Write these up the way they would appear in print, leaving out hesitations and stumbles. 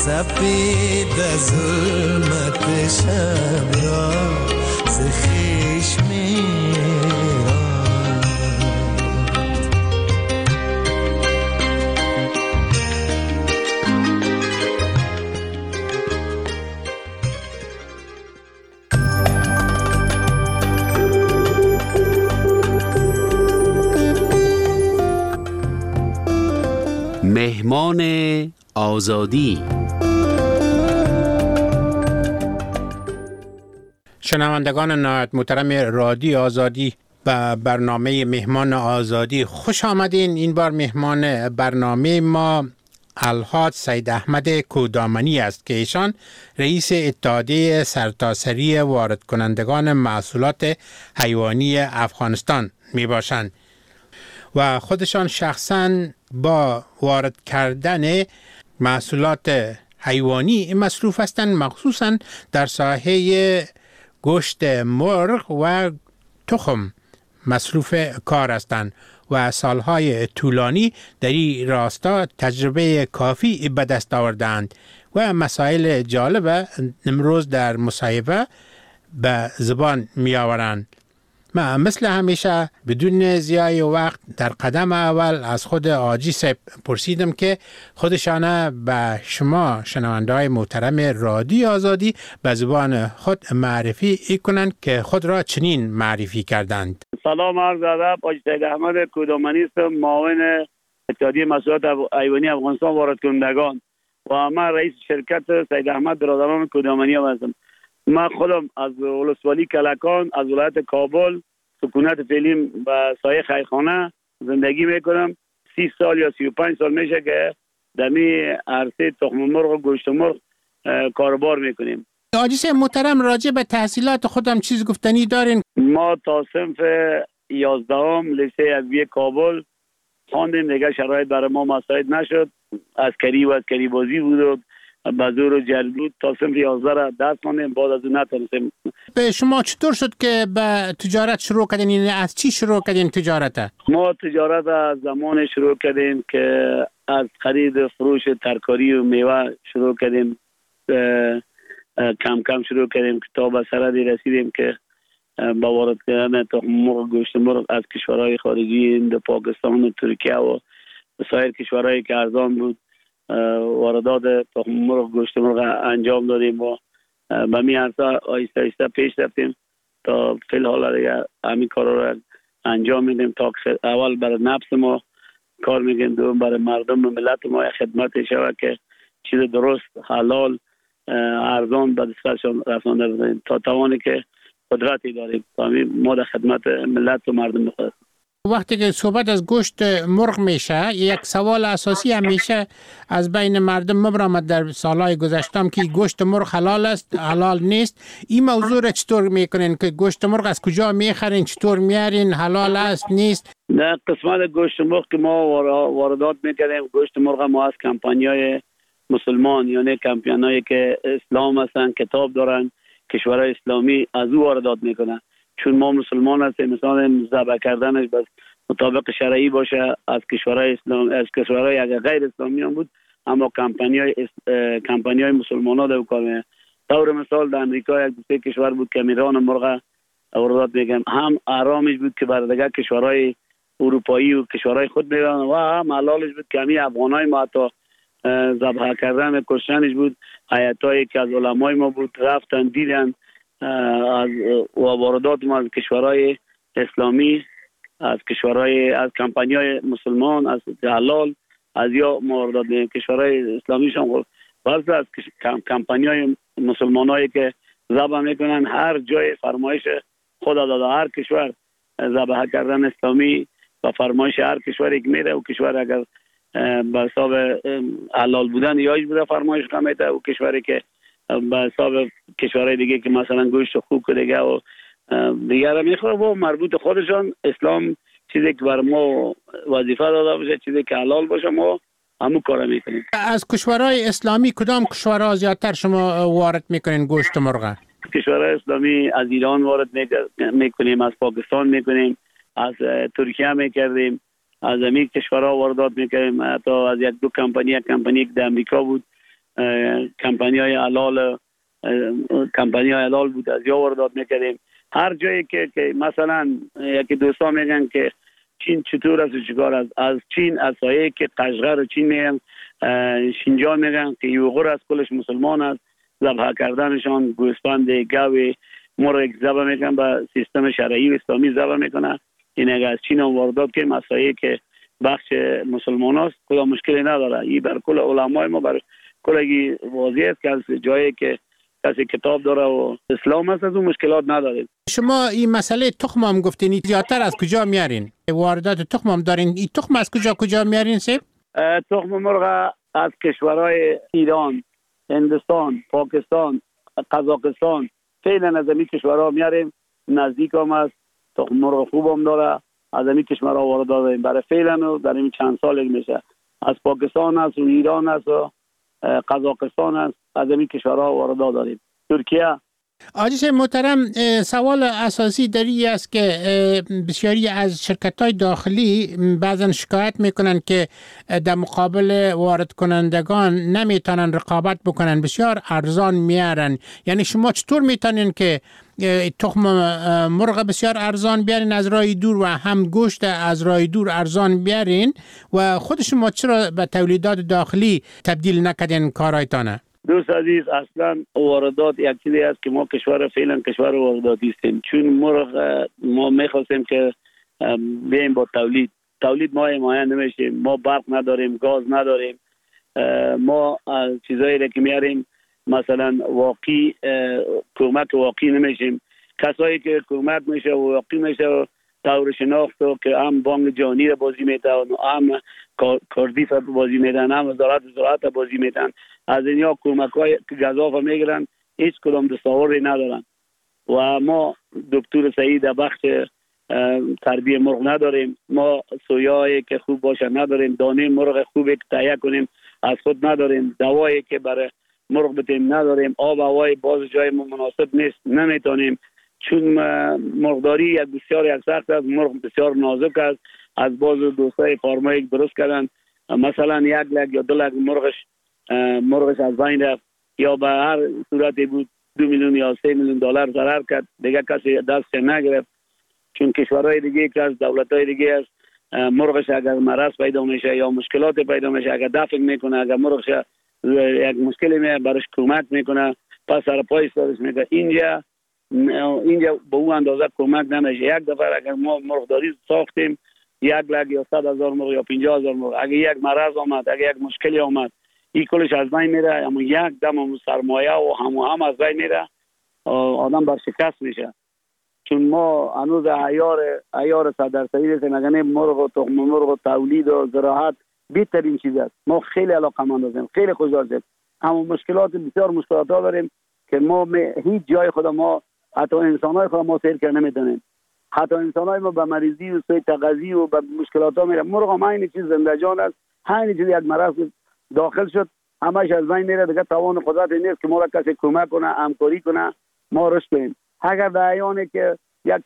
سپید ظلمت شب را ز خویش مهمان آزادی. شنوندگان نهایت محترم رادیو آزادی و برنامه مهمان آزادی خوش آمدین. این بار مهمان برنامه ما الحاج سید احمد کودامنی است که ایشان رئیس اتحادیه سرتاسری وارد کنندگان محصولات حیوانی افغانستان می باشند و خودشان شخصاً با وارد کردن محصولات حیوانی مصروف هستند، مخصوصاً در ساحه گوشت مرغ و تخم مصروف کار هستند و سالهای طولانی در این راستا تجربه کافی به دست آوردند و مسائل جالب امروز در مصاحبه به زبان می آورند. ما مثل همیشه بدون ضیاع وقت در قدم اول از خود حاجی صاحب پرسیدم که خودشان به شما شنونده‌های محترم رادیو آزادی به زبان خود معرفی کنند که خود را چنین معرفی کردند. سلام عرض ادب، حاجی سید احمد کودامنی هستم، معاون اتحادیه محصولات حیوانی افغانستان وارد کنندگان و من رئیس شرکت سید احمد برادران کودامنی هستم. من خودم از ولسوالی کلکان از ولایت کابل سکونت فعلی و سایه خیرخانه زندگی میکنم. 30 سال یا 35 سال میشه که در می عرصه تخم مرغ و گوشت مرغ کاربار میکنیم. حاجی صاحب محترم، راجع به تحصیلات خودم چیز گفتنی دارین؟ ما تا صنف 11 لیسه ادبیه کابل خواندیم، دیگه شرایط برای ما مساعد نشد. عسکری و عسکری بازی بود و بازور و جلبود تا صنف 11 را دست خواندیم، بعد از اون نتونستیم. به شما چطور شد که به تجارت شروع کردین؟ یعنی از چی شروع کردین تجارت؟ ما تجارت از زمان شروع کردیم که از خرید فروش ترکاری و میوه شروع کردیم، کم کم شروع کردیم تا به سردی رسیدیم که با وارد کردن تخم مرغ گوشت مرغ از کشورهای خارجی هند، پاکستان و ترکیه و سایر کشورهایی که ارزان بود واردات تخم مرغ گوشت مرغ انجام دادیم و به می عرصه آیسته آیسته پیش رفتیم تا فی الحال دیگه همین کارا را انجام میدیم تا اول برای نفس ما کار میکنیم، دوم برای مردم و ملت ما خدمت شود که چیز درست حلال ارزان به دستشان رسانده بودیم تا توانی که قدرتی داریم تا ما در خدمت ملت و مردم بخواهد. وقتی که صحبت از گوشت مرغ میشه، یک سوال اساسی همیشه از بین مردم مبرامد در سالهای گذشتم که گوشت مرغ حلال است، حلال نیست. این موضوع را چطور میکنین که گوشت مرغ از کجا میخرین، چطور میارین، حلال است نیست؟ در قسمت گوشت مرغ که ما واردات میکنیم، گوشت مرغ ما از کمپانیای مسلمان یعنی کمپانیایی که اسلام هستن، کتاب دارن، کشورهای اسلامی از او واردات میکنن. چون ما مسلمان هستیم، مثلا ذبح کردنش بس مطابق شرعی باشه از کشورهای اسلام، از کشورهای اگر غیر اسلامی هم بود اما کمپانیای مسلمان‌ها در کار. طور مثال در امریکا یک دوسته کشور بود که میران مرغ واردات میگن، هم حرامش بود که بر دیگر کشورهای اروپایی و کشورهای خود میرن و هم حلالش بود که همین افغانای ما حتی ذبح کردن کشتنش بود. هیئتایی که از علمای ما بود رفتن دیدن از واردات ما از کشورهای اسلامی، از کشورهای از کمپانیای مسلمان، از حلال، از یا واردات کشورهای اسلامی شون بعضی از کمپانیای مسلمانایی که ذبح میکنن هر جای فرمایش خدا داده، هر کشور ذبح کردن اسلامی و فرمایش هر کشوری که میره و کشور اگر به حساب حلال بودن یایش بوده فرمایش میده و کشوری که به حساب کشورهای دیگه که مثلا گوشت خوک دیگه و دیگه میخوره و مربوط خودشان اسلام چیزی که بر ما وظیفه داده باشه، چیزی که حلال باشه ما همون کارا میکنیم. از کشورهای اسلامی کدام کشورها زیادتر شما وارد میکنین گوشت مرغ؟ کشورهای اسلامی از ایران وارد میکنیم، از پاکستان میکنیم، از ترکیه میکردیم، از همین کشورها واردات میکنیم. حتی از یک دو کمپانی که در امریکا بود کمپانی های حلال بود از یا واردات میکردیم. هر جایی که مثلا یکی دوستا میگن که چین چطور است و چیکار است، از چین از سایه که قشقر چین میگن، شینجان میگن که یوغور از کلش مسلمان است، ذبح کردنشان گوسفند گاوی مرغ ذبح میکنن با سیستم شرعی و اسلامی ذبح میکنن. این اگر از چین واردات که مسایه که بخش مسلمان است کدام مشکلی نداره. این بر کل علمای ما بر کلگی واضح است که از جایی که کسی کتاب داره و اسلام است از اون مشکلات نداره. شما این مسئله تخم هم گفتین، زیادتر از کجا میارین؟ واردات تخم هم دارین، این تخم از کجا میارین سیب؟ تخم مرغ از کشورهای ایران، هندوستان، پاکستان، قزاقستان، فعلا از این کشورها میاریم. نزدیک هم است، تخم مرغ خوب هم داره، از این کشورها واردات داریم. برای فعلا در این چند سال میشه از پاکستان است و ایران است و قزاقستان است، از این کشورها واردات داریم. ترکیه. آجیش محترم، سوال اساسی دری است که بسیاری از شرکت‌های داخلی بعضا شکایت میکنن که در مقابل وارد کنندگان نمیتونن رقابت بکنن، بسیار ارزان میارن. یعنی شما چطور میتونین که تخم مرغ بسیار ارزان بیارین از راه دور و هم گوشت از راه دور ارزان بیارین و خود شما چرا به تولیدات داخلی تبدیل نکردین کارایتانه؟ دوست عزیز، اصلا واردات یک چیزی است که ما کشور فعلا کشور وارداتی هستیم. چون مرغ ما میخواستیم که بیایم با تولید ما حمایت نمیشیم. ما برق نداریم، گاز نداریم. ما چیزایی که میاریم مثلا واقعی کمک واقعی نمیشیم. کسایی که کمک میشه و واقعی میشه طور شناخت و که هم بانک جهانی را بازی میتن، هم کاردیف بازی میتن، هم وزارت زراعت بازی میتن. از اینیا کمک های گزاف میگیرن، هیچ کدام دستاوردی ندارن. و ما دکتر سعید بخش تربیه مرغ نداریم. ما سویایی که خوب باشه نداریم. دانه مرغ خوبی که تهیه کنیم از خود نداریم. دوایی که برای مرغ بدیم نداریم. آب هوای باز جای مناسب نیست، نمیتونیم. چون مرغداری یک بسیار سخت است، مرغ بسیار نازک است. از باز دوستای فارمایی درست کردن مثلا 1 لک یا 2 لک مرغش از بین رفت یا به هر صورتی بود 2 میلیون یا 3 میلیون دلار ضرر کرد، دیگه کسی دست نگرفت. چون کشورهای دیگه که از دولت‌های دیگه است مرغش اگر مرض پیدا میشه یا مشکلات پیدا میشه، اگر دفع میکنه، اگر مرغش یک مشکلی میاد برش کمک میکنه، پس سر پای سرش میکنه. اینجا به اون اندازه کمک نمیشه. یک دفعه اگر ما مرغداری ساختیم 1 لک یا 100,000 مرغ یا 50,000 مرغ، اگر یک مرض آمد، اگر یک مشکلی آمد، این کلش از بین میره. اما یک دم سرمایه و هم از بین میره، آدم برشکست میشه. چون ما هنوز عیار 100% هستیم. اگر مرغ و تخم مرغ و تولید و زراعت بهترین چیز است. ما خیلی علاقه‌مند هستیم، خیلی خوشحال هستیم. اما بسیار مشکلات داریم که ما هیچ جای خود ما، حتی انسان‌های خود ما سیر کرده نمی‌دونیم. حتی انسان‌های ما به مریضی و سوء تغذیه و به مشکلات ها میره. مرغ هم این چیز زنده جان است. همین چیز یک مرض داخل شد همش از بین میره، دیگه توان قدرت نیست که ما را کسی کمک کنه، همکاری کنه، ما رشد کنیم. اگر در ایانی که یک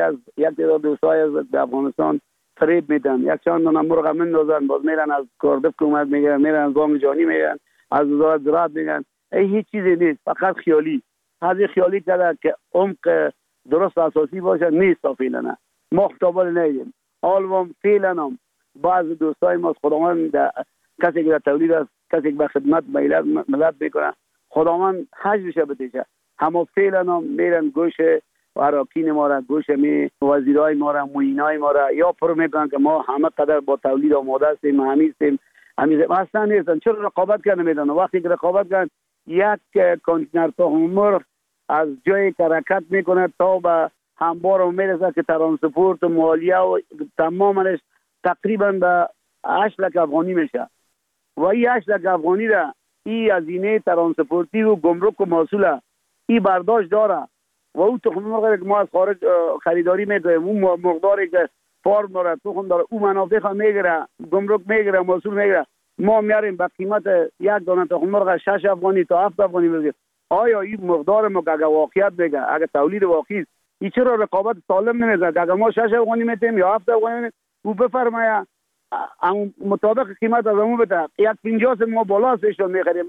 تعداد دوستای از افغانستان فریب میدن، یک چند دونه مرغ میندازن، باز میرن از کاردف کمک میگیرن، میرن از بانک جهانی میگیرن، از وزارت زراعت میگن، هیچ چیزی نیست، فقط خیالی. هذه خیالی کرده که عمق درست اساسی باشه نیست. فعلا ما خطابات ندیم. حال فعلا هم بعض دوستای ما خداوند کسی که در تولید است، کسی که به خدمت ملت میکنه، خداوند حجمش بتیشه. اما فعلا هم میرن گوش اراکین ما را، گوش وزیرای ما را، معینای ما را یا پر میکنن که ما همه قدر با تولید آماده هستیم، همیستیم اصلا نیستن. چرا رقابت کرده میدن؟ وقتی که رقابت کردن یک کانتینر تخم مرغ از جایی که حرکت میکنه تا به انبار میرسه که ترانسپورت و مالیه و تمامش تقریبا به 8 لک افغانی میشه. و این 8 لک افغانی را این هزینه ترانسپورتی و گمرک و محصول این برداشت داره. و اون تخم مرغ که ما از خارج خریداری میکنیم، اون مقداری که فارم داره، تخم داره، اون منافع خواهد میگیره، گمرک میگیره، محصول میگیره. ما میاریم به قیمت یک دانه تخم مرغ 6 افغانی تا 7 افغانی میگیره. آیا این مقدار ما که اگر واقعیت بگه، اگر تولید واقعی است، این چرا رقابت سالم نمیزنه؟ اگر ما 6 افغانی میتیم یا 7 افغانی میتیم، او بفرمایه مطابق قیمت از همون بده. یک 50 ما بالا سشون میخریم،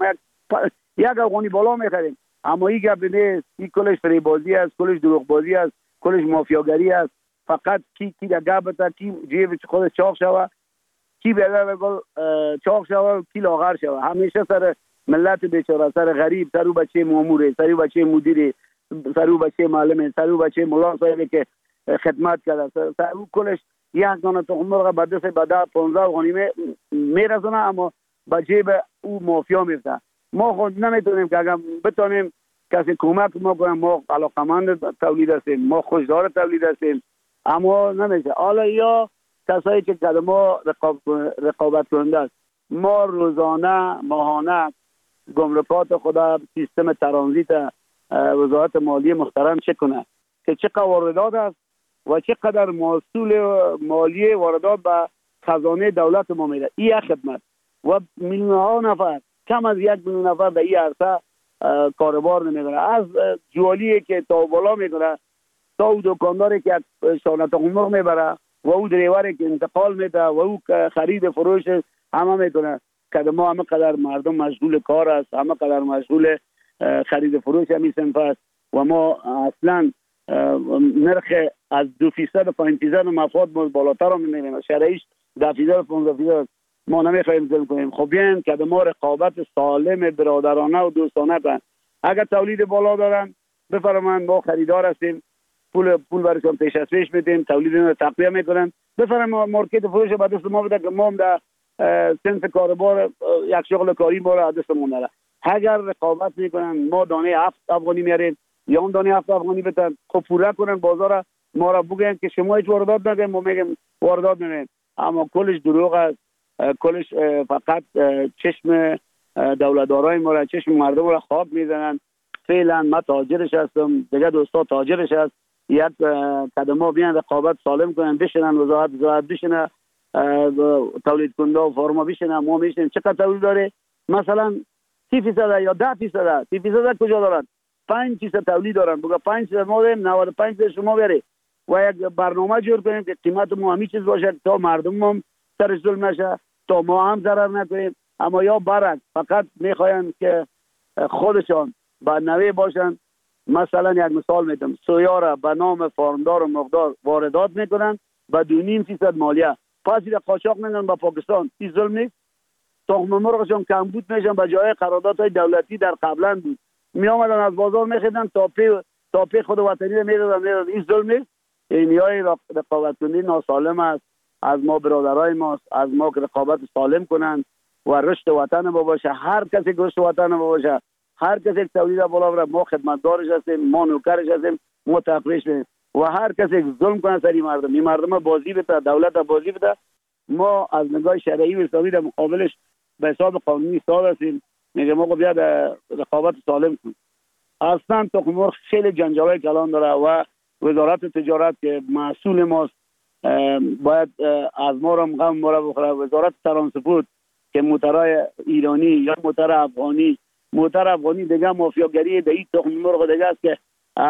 یک افغانی بالا میخریم. اما این گپ نیست. این کلش فریبازی است، کلش دروغ بازی است، کلش مافیاگری است. فقط کی در گپ بده، کی جیب خودش چاق شوه، کی به گل چاق شوه، کی لاغر شوه. همیشه سر ملت بیچاره، سر غریب، سر او بچه ماموره، سر او بچه مدیره، سر او بچه معلمه، سر او بچه ملا صاحبی که خدمت کرده، سر او کلش یک دانه تخم مرغ به دست بده 15 افغانی میرسونه، اما به جیب او مافیا میفته. ما خود نمیتونیم که اگر بتونیم کسی کمک ما کنیم، ما علاقمند تولید هستیم، ما خوشدار تولید هستیم، اما نمیشه. حالا یا کسایی که در ما رقابت کننده است، ما روزانه ماهانه گمرکات خدا سیستم ترانزیت وزارت مالی محترم چک کنه که چقدر واردات است و چقدر محصول مالی واردات به خزانه دولت ما میره. این خدمت و میلیون ها نفر، کم از 1 میلیون نفر در این عرصه کاربار نمیکنه، از جوالی که تا بالا میکنه تا او دکانداری که شانه تخم مرغ میبره و او دریوری که انتقال میده و او خرید فروش همه میکنه. که ما همه قدر مردم مشغول کار است، همه قدر مشغول خرید فروش همی صنف است و ما اصلا نرخ از 2% و 5% مفاد بالاتر رو میبینیم. شرعیش 10% و 15% ما نمیخوایم ظلم کنیم. خب بیاین که ما رقابت سالم برادرانه و دوستانه کنن. اگر تولید بالا دارن بفرمایند، ما خریدار هستیم، پول برشون پیش از پیش میدیم، تولید رو تقویه میکنن، بفرمایند مارکت فروش به دست ما بده که ما هم در صنف کاربار یک شغل کاری ما را دستمون نره. اگر رقابت میکنن، ما دانه 7 افغانی میاریم یا اون دانه 7 افغانی بدن، خب پوره کنن بازار ما را، بگن که شما هیچ واردات نکنید، ما میگیم واردات نکنید. اما کلش دروغ است، کلش فقط چشم دولتدارای ما را، چشم مردم را خواب میزنن. فعلا من تاجرش هستم، دیگه دوستا تاجرش هست. یک قدم بیان رقابت سالم کنن، بشنن وزارت بشنه، تولید کننده و فارما بشنه، ما میشنیم چقدر تولید داره. مثلا 30% یا 10%، 30% کجا دارن؟ 5% تولید دارن. بگه 5% ما داریم، 95% شما بره و یک برنامه جور کنیم که قیمت ما همین چیز باشه تا مردم هم سرش ظلم نشه، تا ما هم ضرر نکنیم. اما یا برعکس فقط میخواین که خودشان با نوی باشن. مثلا یک مثال میدم، سویا را به نام فارمدار و مقدار واردات میکنن با 2.5% مالیه، پس این قاچاق میدن به پاکستان. این ظلم نیست؟ تخم مرغشون کمبود میشن به جای قراردادهای دولتی در قبلا بود، می آمدن از بازار میخریدن تا پی خود وطنی میدادن. این ظلم نیست؟ این های رقابت کنی ناسالم است. از ما برادرای ماست، از ما که رقابت سالم کنن و رشد وطن ما باشه. هر کسی رشد وطن ما باشه، هر کسی تولید بالا بره، ما خدمتدارش هستیم، ما نوکرش هستیم، ما تقریش میدیم. و هر کسی ظلم کنه سر این مردم بازی بده، دولت بازی بده، ما از نگاه شرعی و اسلامی در مقابلش به حساب قانونی ایستاده هستیم. میگه ما بیاد رقابت سالم کنیم. اصلا تخم مرغ خیلی جنجالای کلان داره و وزارت تجارت که مسئول ماست باید از ما را غم ما را بخوره. وزارت ترانسپورت که موترهای ایرانی یا موتر افغانی دیگه مافیاگری در این تخم مرغ دیگه است که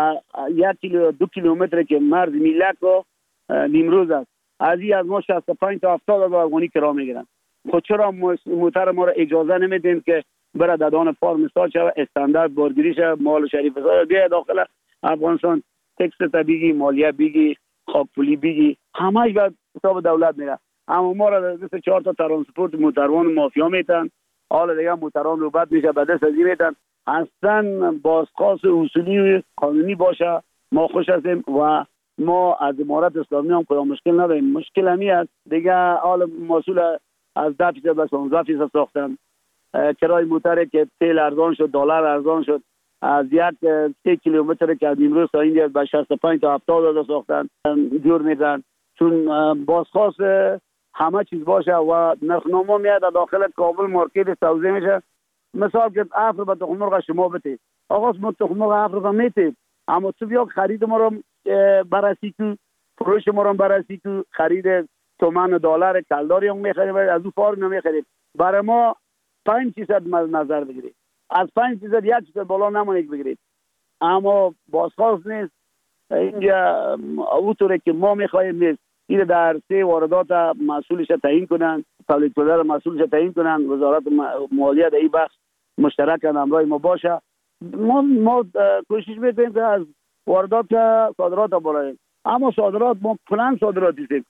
1 کیلومتر که مرز میلک و نیمروز است، از ما 65 تا 70 افغانی کرا میگیرن. خود چرا موتر ما را اجازه نمیدیم که بره دادان فارم استاد شود، استاندارد بارگیری شود، مال شریف استاد بیاید داخل افغانستان، تکس طبیعی، مالیه بیگی، خاکپولی بیگی، همهش به حساب دولت میره. اما ما را دست 4 تا ترانسپورت موتروان مافیا میتن، حالا دیگه موتران نوبت میشه به دست ازی میتن. اصلا بازخواست اصولی و قانونی باشه ما خوش هستیم و ما از امارت اسلامی هم کدام مشکل نداریم. مشکل همی است دیگه حال مسئول از 10% به 15% ساختن. کرای موتر که تیل ارزان شد، دلار ارزان شد، از 3 کیلومتر که از نیمروز تا اینجا به 65 تا 70 ساختن جور میدن. چون بازخواست همه چیز باشه و نرخنامه میاد داخل کابل مارکت توزیع میشه. مثال که افر به تخم مرغ شما بتید، آقا ما تخم مرغ افر به میتید، اما تو بیا خرید ما رو بررسی کو، فروش ما رو بررسی کو، خرید تومان و دلار کلداری هم میخریم، از اون فارم نمیخریم. برای ما 5% نظر بگیرید، از 5% 1% بالا نمونید بگیرید. اما بازخواست نیست اینجا، اونطوری که ما میخوایم نیست. این در سه واردات مسئولش تعیین کنن، تولید کننده را مسئولش تعیین کنن، وزارت مالیه در این بخش مشترک همراه ما باشه. ما کوشش میکنیم که از واردات صادرات بالاییم، اما صادرات ما پلان صادراتی هستیم.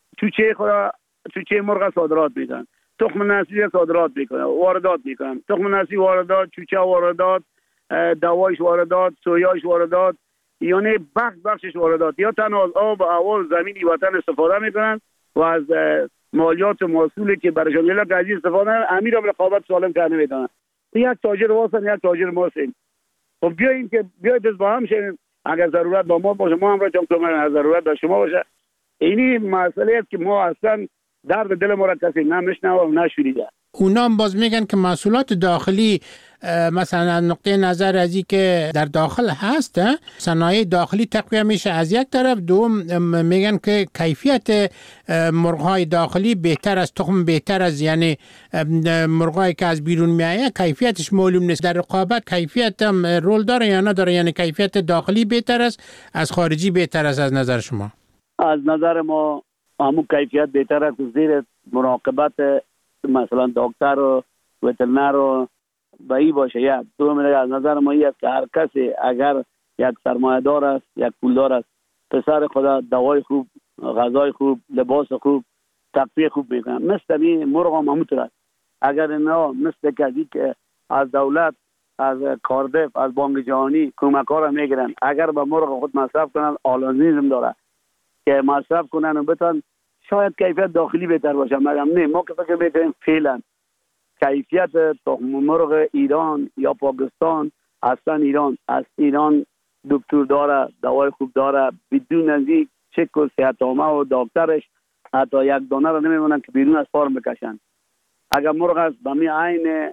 چوچه مرغ صادرات میکنن، تخم نسلی صادرات میکنن، واردات میکنن، تخم نسلی واردات، چوچه واردات، دوایش واردات، سویاش واردات، یعنی بخشش واردات. یا تنها از آب و هوا زمینی وطن استفاده میکنن و از مالیات موصولی که برایشان میاد از استفاده میکنن. امیر هم رقابت سالم کرده میتونن. یک تاجر واسن، یک تاجر ماسن. خب بیایید با هم شیم. اگر ضرورت با ما باشه ما هم را چون اگر ضرورت با شما باشه. اینی مسئله است که ما اصلا درد دل ما را کسی نمیشنوه و نشنیده. اونا هم باز میگن که محصولات داخلی مثلا نقطه نظر از این که در داخل هست، صنایع داخلی تقویه میشه از یک طرف، دوم میگن که کیفیت مرغ‌های داخلی بهتر از تخم، بهتر از یعنی مرغ‌هایی که از بیرون میآید کیفیتش معلوم نیست. در رقابت کیفیت هم رول داره یا نداره؟ یعنی کیفیت داخلی بهتر است از خارجی بهتر است از نظر شما؟ از نظر ما همون کیفیت بهتر است زیر مراقبت مثلا دکتر و وترنر و بایی باشه. یک دوم از نظر ما این است که هر کسی اگر یک سرمایه‌دار است، یک پولدار است، پسر خدا دوای خوب، غذای خوب، لباس خوب، تغذیه خوب میکنه. مثل این مرغ هم همونطور است. اگر اینا مثل کسی که از دولت، از کاردف، از بانک جهانی کمک‌ها را میگیرن، اگر به مرغ خود مصرف کنن، آلانیزم داره که مصرف کنن و بتن، شاید کیفیت داخلی بهتر باشه. مگم نه، ما که فکر میکنیم فعلا کیفیت تخم مرغ ایران یا پاکستان، اصلا ایران دکتر داره، دوای خوب داره، بدون نزدیک چک و صحتنامه و دکترش حتی یک دانه را نمیمونن که بیرون از فارم بکشن. اگر مرغ است به می عین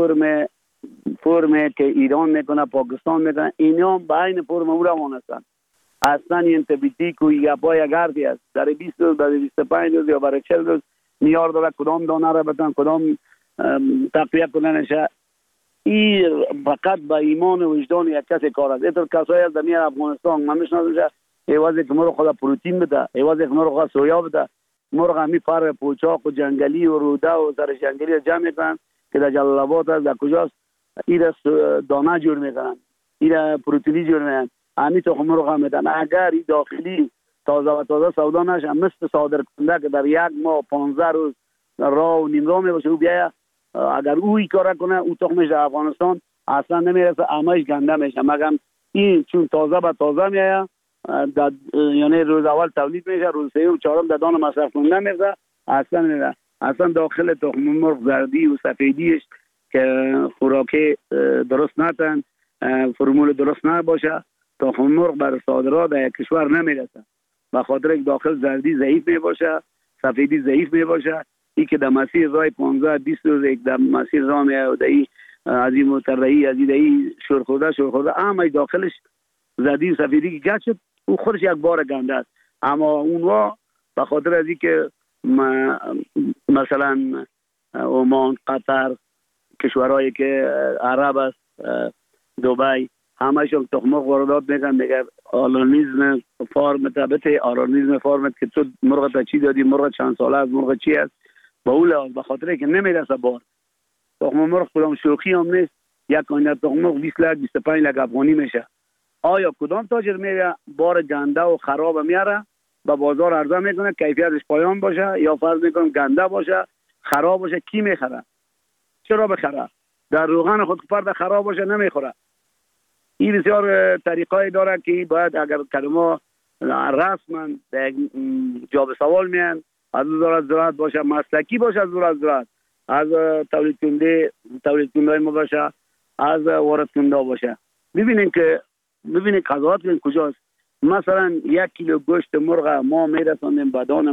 فرم که ایران میکنه، پاکستان میکنه، اینا به عین فرم او را مانستن. اصلا این تبیتیک و یا پای گردی است. در 20 روز، در 25 روز یا برای 40 روز نیار داره کدام دانه را بدن، کدام تقویه کننشه. این فقط با ایمان و وجدان یک کسی کار است. اینطور کسایی از در افغانستان من میشناسم ایوازی که مرغ خود پروتئین بده، ایوازی که مرغ خود سویا بده، مرغ همی پر پوچاق و جنگلی و روده و سر جنگلی جمع میکنن که در جلال آباد است، در کجاست، این دانه جور میکنن، این پروتئینی جور میکنن، همی تخم مرغ هم میدن. اگر این داخلی تازه و تازه سودا نشه، مثل صادر کننده که در یک ماه 15 روز راه و نیم راه میباشه، او بیایه اگر او این کار کنه، او تخمش در افغانستان اصلا نمیرسه، همش گنده میشه. مگم این چون تازه به تازه میایه، یعنی روز اول تولید میشه، روز سوم چهارم در دان مصرف کننده میرسه، اصلا نمیره. اصلا داخل تخم مرغ زردی و سفیدیش که خوراکی درست نتن، فرمول درست نباشه، تخم مرغ بر صادرات در کشور نمیرسه. به خاطر که داخل زردی ضعیف میباشه، سفیدی ضعیف میباشه. این که در مسیر راه 15-20 روز یک در مسیر راه میاد، از این مترهی، از این شورخورده اما داخلش زردی و سفیدی که گچ شد، او خودش یک بار گنده است. اما اونها به خاطر از این که مثلا عمان، قطر، کشورهایی که عرب است، دبی، همشون تخم مرغ واردات میکنن. دیگر آلانیزم فارمت که تو مرغ تا چی دادی، مرغ چند ساله از مرغ چی است، با اون لحاظ به خاطر که نمیرسه بار. تخم مرغ کدام شوخی هم نیست. یک کانیت تخم مرغ 20 لک 25 لک افغانی میشه. آیا کدام تاجر میره بار گنده و خراب میاره به بازار عرضه میکنه، کیفیتش پایان باشه، یا فرض میکنم گنده باشه، خراب باشه، کی میخره؟ چرا بخره؟ در روغن خود فرد خراب باشه نمیخوره. این بسیار طریقای داره که باید اگر کلمه رسما جواب سوال میان، از وزارت زراعت باشه، مسلکی باشه، از وزارت زراعت، از تولید کننده ما باشه، از وارد کننده باشه. ببینید قضاوت کجاست. مثلا 1 کیلو گوشت مرغ ما میرسانیم به دان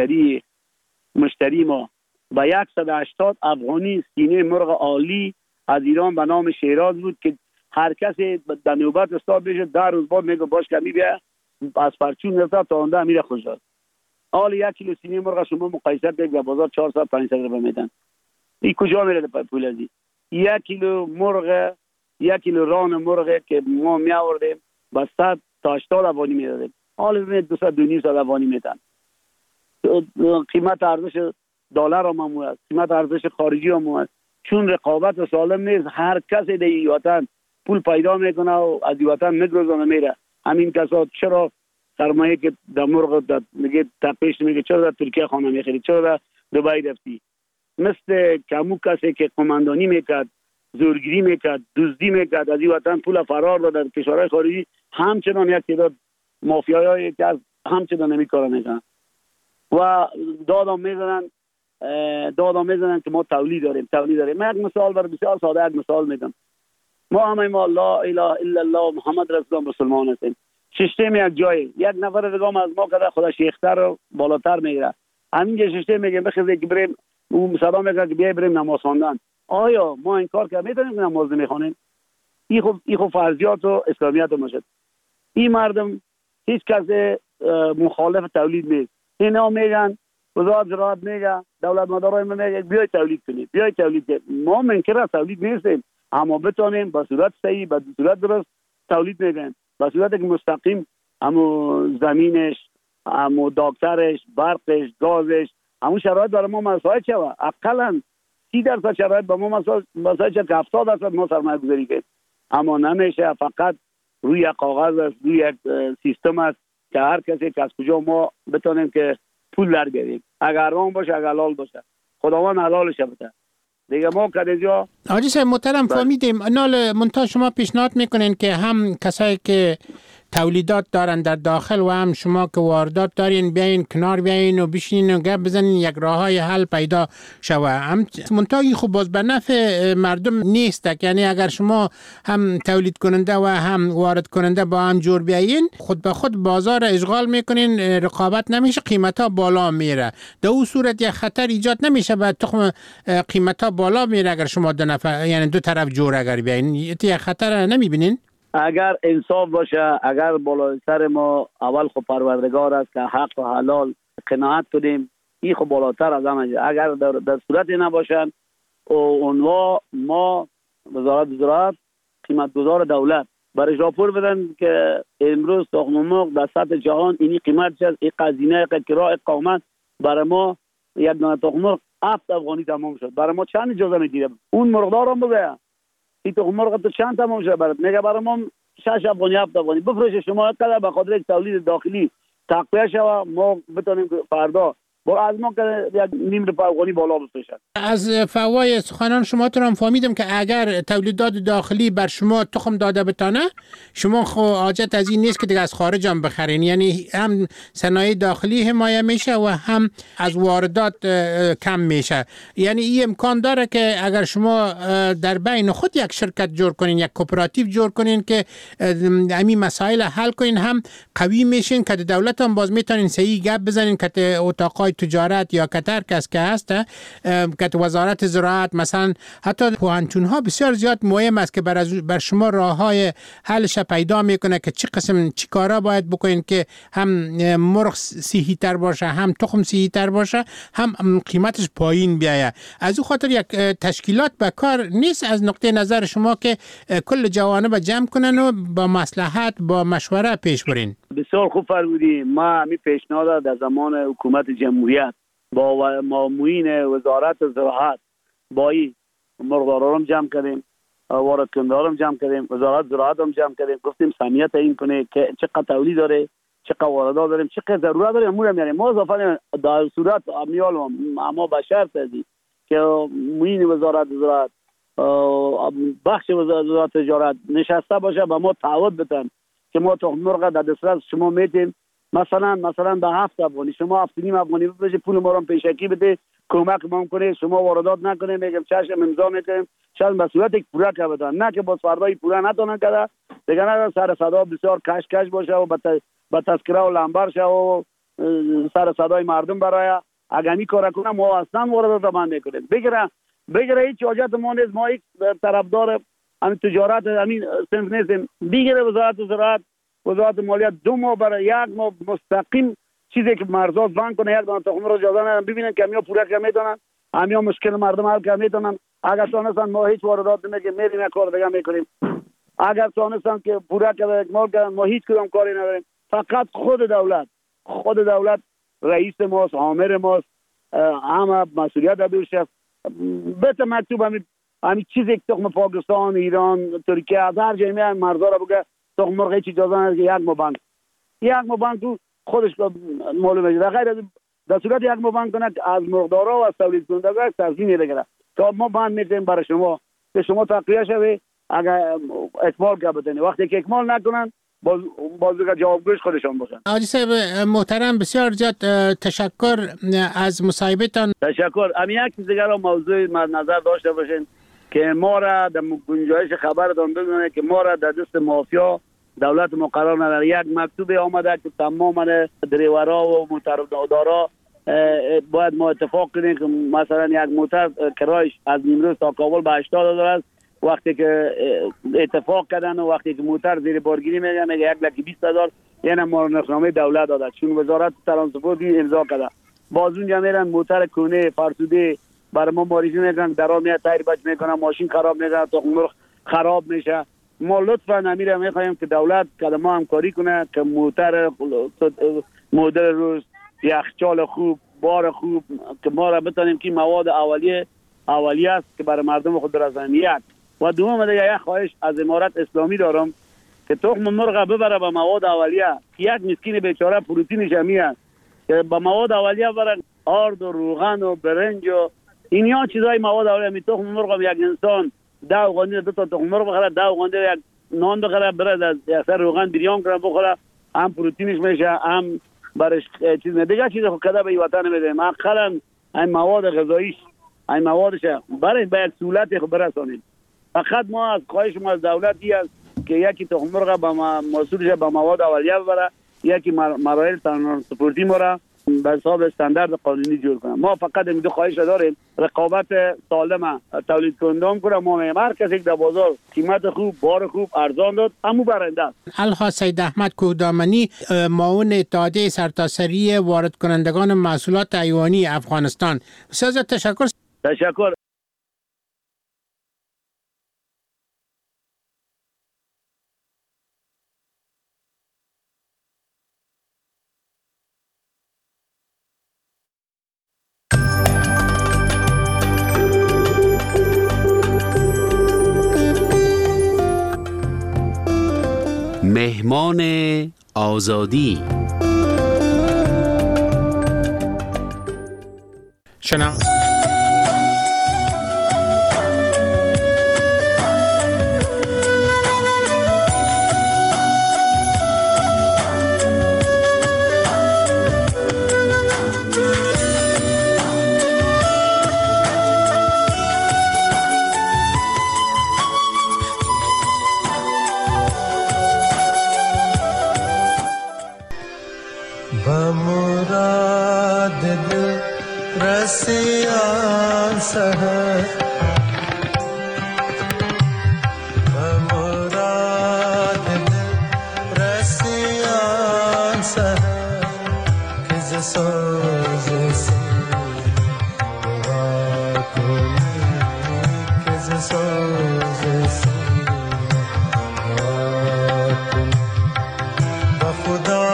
مشتری ما با 180 افغانی سینه مرغ عالی از ایران به نام شیراز بود که هر کسی در نوبت استاد بشه 10 روز بعد میگه باش کمی بیا از پرچون نرفت تا اونده میره خوشحال. حال 1 کیلو سینه مرغ شما مقایسه کنید در بازار 400-500 روپیه میدن. این کجا میره پول ازی؟ 1 کیلو مرغ، 1 کیلو ران مرغ که ما می آوردیم با 100 تا 80 افغانی میدادیم، حال ببینید 200-200 افغانی میدن. قیمت ارزش دلار هم است، قیمت ارزش خارجی هم است. چون رقابت سالم نیست، هر کسی در این وطن پول پیدا میکنه و از این وطن میگذرونه میره. همین کسا چرا سرمایه که در مرغ میگه تپش میگه چرا در ترکیه خانه میخری، چرا در دبی رفتی؟ مثل کمو کسی که قماندانی میکرد، زورگیری میکرد، دزدی میکرد، از این وطن پول فرار داد در کشورهای خارجی، همچنان یک تعداد مافیاهای که از همچنان نمی کار میکنن و دادم میزنن که ما تولید داریم. من یک مثال بر بسیار ساده یک مثال میدم. ما همه ما لا اله الا الله محمد رسول الله مسلمان هستیم. سیستم یک جای یک نفر دیگه از ما کده خدا شیختر و بالاتر میگیره، همین سیستم میگه بخیزه که بریم، اون صدا میگه که بیای بریم نماز خواندن. آیا ما این کار که میتونیم نماز نمیخوانیم؟ این خب فرضیات و اسلامیت باشد. این مردم هیچ کس مخالف تولید نیست. اینا میگن وزارت زراعت میگه، دولت مدارای میگه بیای تولید کنید، بیای تولید کنید. ما منکر تولید نیستیم، اما بتونیم به صورت صحیح، به صورت درست تولید میگن، به صورتی که مستقیم همو زمینش، همو داکترش، برقش، گازش، همون شرایط برای ما مساعد شود. اقلا 30% شرایط به ما مساعد شد که 70% ما سرمایه گذاری کنیم. اما نمیشه، فقط روی یک کاغذ است، روی یک سیستم است که هر کسی که از کجا ما بتونیم که پول در بیاریم. اگر حرام باشه، اگر حلال باشه، خداوند حلالش بده دیگه. ما کدیجا حاجی صاحب محترم فهمیدیم. نال منتها شما پیشنهاد میکنین که هم کسایی که تولیدات دارن در داخل و هم شما که واردات دارین بیاین کنار بیاین و بشینین و گپ بزنین، یک راههای حل پیدا شوه. هم منتها خب باز به نفع مردم نیست، یعنی اگر شما هم تولید کننده و هم وارد کننده با هم جور بیاین، خود به خود بازار اشغال میکنین، رقابت نمیشه، قیمتا بالا میره. در اون صورت یک خطر ایجاد نمیشه به تخم قیمتا بالا میره اگر شما دو نفر یعنی دو طرف جور اگر بیاین؟ یک خطر نمیبینین؟ اگر انصاف باشه، اگر بالای سر ما اول خب پروردگار است که حق و حلال قناعت کنیم، این خب بالاتر از همه. اگر در صورت نباشن اونها ما وزارت زراعت قیمت گذار دولت برای راپور بدن که امروز تخم مرغ در سطح جهان اینی قیمت شد، این قزینه کرای قومت برای ما یک دانه تخم مرغ 7 افغانی تمام شد. برای ما چند اجازه میگیره اون مرغدار هم بگه این تخم مرغ تو چند تمام شده؟ میگه برای ما 6 افغانی 7 افغانی بفروشه. شما قدر به خاطر تولید داخلی تقویه شوه، ما بتونیم فردا با از ما که یک نیم روپیه افغانی بالا بفروشن. از فوای سخنان شما هم فهمیدم که اگر تولیدات داخلی بر شما تخم داده بتانه، شما خو حاجت از این نیست که دیگه از خارج هم بخرین، یعنی هم صنایع داخلی حمایه میشه و هم از واردات کم میشه. یعنی این امکان داره که اگر شما در بین خود یک شرکت جور کنین، یک کوپراتیو جور کنین که همین مسائل حل کنین، هم قوی میشین که دولت هم باز میتونین صحیح گپ بزنین که اتاقای تجارت یا کتر کس که هست که وزارت زراعت مثلا حتی پوهنتون ها بسیار زیاد مهم است که بر شما راههای حلش پیدا میکنه که چی قسم چی کارا باید بکنین که هم مرغ صحی تر باشه، هم تخم صحی تر باشه، هم قیمتش پایین بیایه. از او خاطر یک تشکیلات به کار نیست از نقطه نظر شما که کل جوانب جمع کنن و با مصلحت با مشوره پیش برین؟ بسیار خوب فرمودی. ما همین پیشنهاد در زمان حکومت جمهوریت با معاونین وزارت زراعت با این مرغداران جمع کردیم، وارد کنندگان جمع کردیم، وزارت زراعت هم جمع کردیم، گفتیم سمیت این کنه که چقدر تولید داره، چقدر واردات داریم، چقدر ضرورت داریم، امور میاریم. ما اضافه در صورت امیال اما به شرط ازی که معاون وزارت زراعت بخش وزارت تجارت نشسته باشه با ما تعهد بدن که ما تخم مرغ در دسترس شما میدیم، مثلا به 7 افغانی شما 7.5 افغانی بفروشید، پول ما رو پیشکی بده، کمک ما کنه، شما واردات نکنه، میگم چشم امضا میکنیم، شاید به صورت یک پوره که بدن، نه که باز فردای پوره نتونن کرده دیگه، نه سر صدا بسیار کش باشه و با تذکره و لمبر شه و سر صدای مردم برای اگمی کار کنه. ما اصلا واردات بند نکنیم. بگیره هیچ حاجت ما نیست. ما یک طرفدار همین تجارت همین صنف نیستیم. بگیره وزارت زراعت، وزارت مالیات 2 ماه برای 1 ماه مستقیم چیزی که مرزات بند کنه، یک دانه تخم رو اجازه ندن، ببینن که همیا پوره که میتونن، همیا مشکل مردم حل که میتونن. اگر تونستن ما هیچ واردات نمیگیم، میریم یک کار دیگه میکنیم. اگر تونستن که پوره که اکمال کردن، ما هیچ کدام کاری نداریم. فقط خود دولت رئیس ماست، آمر ماست، همه مسئولیت دوش است. بهت مکتوب همین چیزی که تخم پاکستان، ایران، ترکیه از هر جایی میان مرزا را بگه تخم مرغ هیچ اجازه نداره که یک مبند تو خودش معلومه در غیر از در صورت یک مبند کنه از مرغدارا و از تولید کنندگان تضمین بگیره تا ما بند میتیم برای شما که شما تقویه شوی اگر اکمال بدن. وقتی که اکمال نکنن باز دیگه جوابگوش خودشان باشن. حاجی صاحب محترم بسیار زیاد تشکر از مصاحبهتان. تشکر. یک چیز دیگر موضوع مد نظر داشته باشین که ما را در گنجایش خبرتان بدونه که ما را در دست مافیا دولت ما قرار نداره. یک مکتوب آمده که تمام دریورا و موتردارا باید ما اتفاق کنیم که مثلا یک موتر کرایش از نیمروز تا کابل به 80,000 است. وقتی که اتفاق کردن و وقتی که موتر زیر بارگیری میگه 1,20,000 یعنی نرخنامه دولت داده چون وزارت ترانسپورت امضا کرده. باز اونجا میرن موتر کونه فرسوده برای ما معرفی میکنن، درا میاد تایر بچ میکنن، ماشین خراب میشه، تخم مرغ خراب میشه. ما لطفا نمیره میخوایم که دولت کلمه همکاری کنه که موتر مدل روز، یخچال خوب، بار خوب که ما را بتونیم که مواد اولیه است که برای مردم خود برسانیم. یک و دوم دیگه یک خواهش از امارت اسلامی دارم که تخم مرغ ببره به مواد اولیه. یک مسکین بیچاره پروتئینش میاد که به مواد اولیه برن آرد و روغن و برنج و اینیا چیزای مواد اولیه. می تخم مرغ یک انسان 10 اوغانی 2 تا تخم مرغ بخره، 10 اوغانی یک نان بخره، بره از سر روغن بریان کنه بخوره، هم پروتئینش میشه هم برش چیز دیگه چیز خود کده به وطن میده. ماخرا این مواد غذاییش این موادش برای به یک سهولت خود برسانید. فقط ما از خواهش ما از دولتی است که یکی تخم مرغ به مسئولش به مواد اولیه ببره، یکی مراحل ترانسپورتی ما را به حساب استاندارد قانونی جور کنه. ما فقط این دو خواهش داریم، رقابت سالم تولید کنندگان کنه. ما هر کسی که در بازار قیمت خوب، بار خوب، ارزان داد همو برنده است. الها سید احمد کوهدامنی، معاون اتحادیه سرتاسری وارد کنندگان محصولات حیوانی افغانستان. بسیار تشکر. تشکر. مهمان آزادی. بمراد دل رسیان سهر، بمراد دل رسیان سهر که ز سوز سینه دعا کنی، که ز سوز سینه دعا کنی. با خدا